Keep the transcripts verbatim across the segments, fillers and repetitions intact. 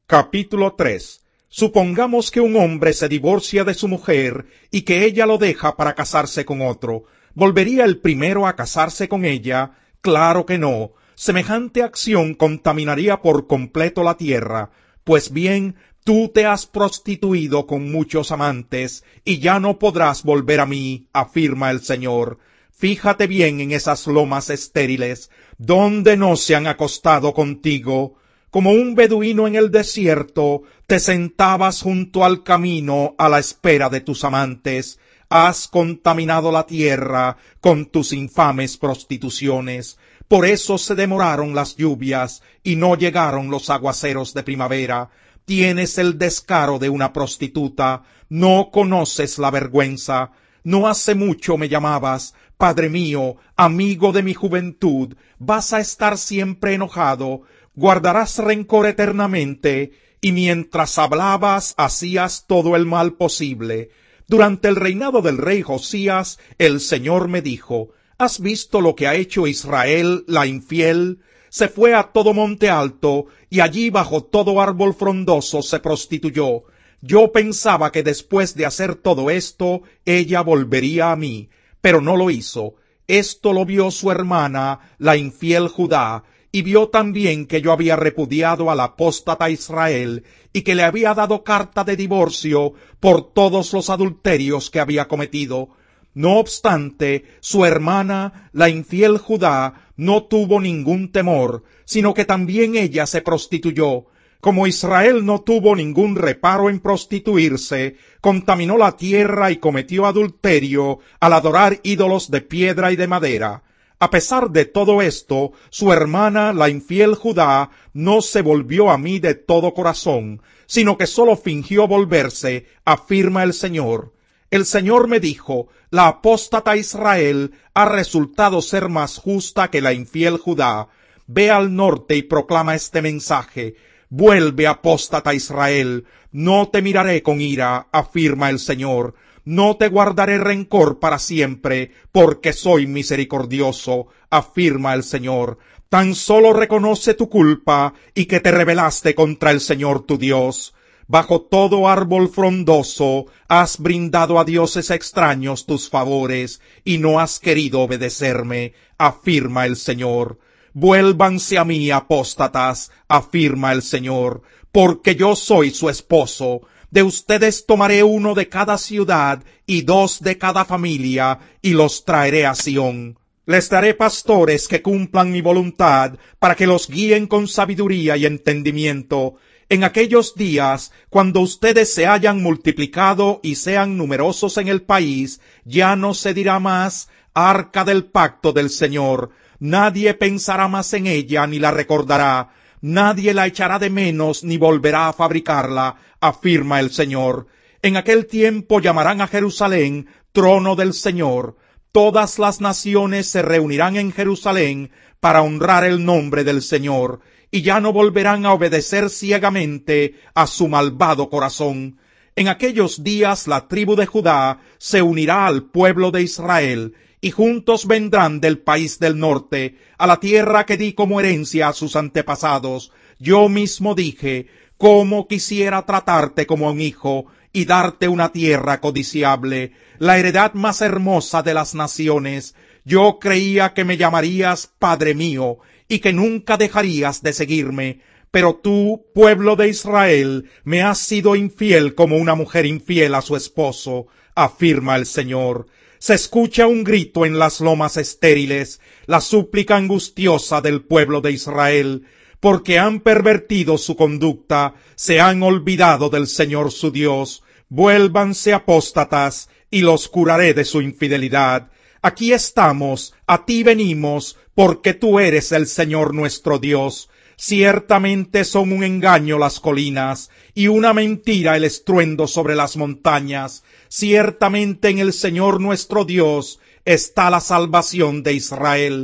Capítulo tres. Supongamos que un hombre se divorcia de su mujer y que ella lo deja para casarse con otro. ¿Volvería el primero a casarse con ella? Claro que no. Semejante acción contaminaría por completo la tierra. Pues bien, tú te has prostituido con muchos amantes, y ya no podrás volver a mí, afirma el Señor. Fíjate bien en esas lomas estériles, donde no se han acostado contigo. Como un beduino en el desierto, te sentabas junto al camino a la espera de tus amantes. Has contaminado la tierra con tus infames prostituciones. Por eso se demoraron las lluvias y no llegaron los aguaceros de primavera. Tienes el descaro de una prostituta, no conoces la vergüenza. No hace mucho me llamabas, Padre mío, amigo de mi juventud. Vas a estar siempre enojado, guardarás rencor eternamente, y mientras hablabas hacías todo el mal posible. Durante el reinado del rey Josías, el Señor me dijo: ¿Has visto lo que ha hecho Israel, la infiel? Se fue a todo monte alto, y allí bajo todo árbol frondoso se prostituyó. Yo pensaba que después de hacer todo esto, ella volvería a mí, pero no lo hizo. Esto lo vio su hermana, la infiel Judá, y vio también que yo había repudiado al apóstata Israel, y que le había dado carta de divorcio por todos los adulterios que había cometido. No obstante, su hermana, la infiel Judá, no tuvo ningún temor, sino que también ella se prostituyó. Como Israel no tuvo ningún reparo en prostituirse, contaminó la tierra y cometió adulterio al adorar ídolos de piedra y de madera. A pesar de todo esto, su hermana, la infiel Judá, no se volvió a mí de todo corazón, sino que sólo fingió volverse, afirma el Señor. El Señor me dijo: la apóstata Israel ha resultado ser más justa que la infiel Judá. Ve al norte y proclama este mensaje: vuelve, apóstata Israel, no te miraré con ira, afirma el Señor. No te guardaré rencor para siempre, porque soy misericordioso, afirma el Señor. Tan solo reconoce tu culpa y que te rebelaste contra el Señor tu Dios. Bajo todo árbol frondoso has brindado a dioses extraños tus favores y no has querido obedecerme, afirma el Señor. Vuélvanse a mí, apóstatas, afirma el Señor, porque yo soy su esposo. De ustedes tomaré uno de cada ciudad y dos de cada familia, y los traeré a Sión. Les daré pastores que cumplan mi voluntad, para que los guíen con sabiduría y entendimiento. En aquellos días, cuando ustedes se hayan multiplicado y sean numerosos en el país, ya no se dirá más arca del pacto del Señor. Nadie pensará más en ella ni la recordará. Nadie la echará de menos ni volverá a fabricarla, afirma el Señor. En aquel tiempo llamarán a Jerusalén trono del Señor. Todas las naciones se reunirán en Jerusalén para honrar el nombre del Señor, y ya no volverán a obedecer ciegamente a su malvado corazón. En aquellos días la tribu de Judá se unirá al pueblo de Israel, y juntos vendrán del país del norte, a la tierra que di como herencia a sus antepasados. Yo mismo dije: cómo quisiera tratarte como un hijo, y darte una tierra codiciable, la heredad más hermosa de las naciones. Yo creía que me llamarías Padre mío, y que nunca dejarías de seguirme. Pero tú, pueblo de Israel, me has sido infiel como una mujer infiel a su esposo, afirma el Señor. Se escucha un grito en las lomas estériles, la súplica angustiosa del pueblo de Israel, porque han pervertido su conducta, se han olvidado del Señor su Dios. Vuélvanse, apóstatas, y los curaré de su infidelidad. Aquí estamos, a ti venimos, porque tú eres el Señor nuestro Dios. Ciertamente son un engaño las colinas, y una mentira el estruendo sobre las montañas. Ciertamente en el Señor nuestro Dios está la salvación de Israel.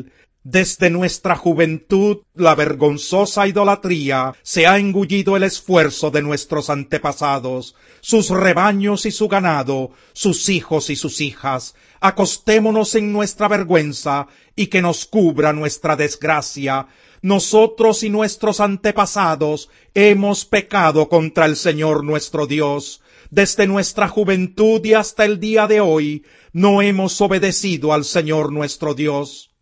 Desde nuestra juventud, la vergonzosa idolatría se ha engullido el esfuerzo de nuestros antepasados, sus rebaños y su ganado, sus hijos y sus hijas. Acostémonos en nuestra vergüenza y que nos cubra nuestra desgracia. Nosotros y nuestros antepasados hemos pecado contra el Señor nuestro Dios. Desde nuestra juventud y hasta el día de hoy, no hemos obedecido al Señor nuestro Dios.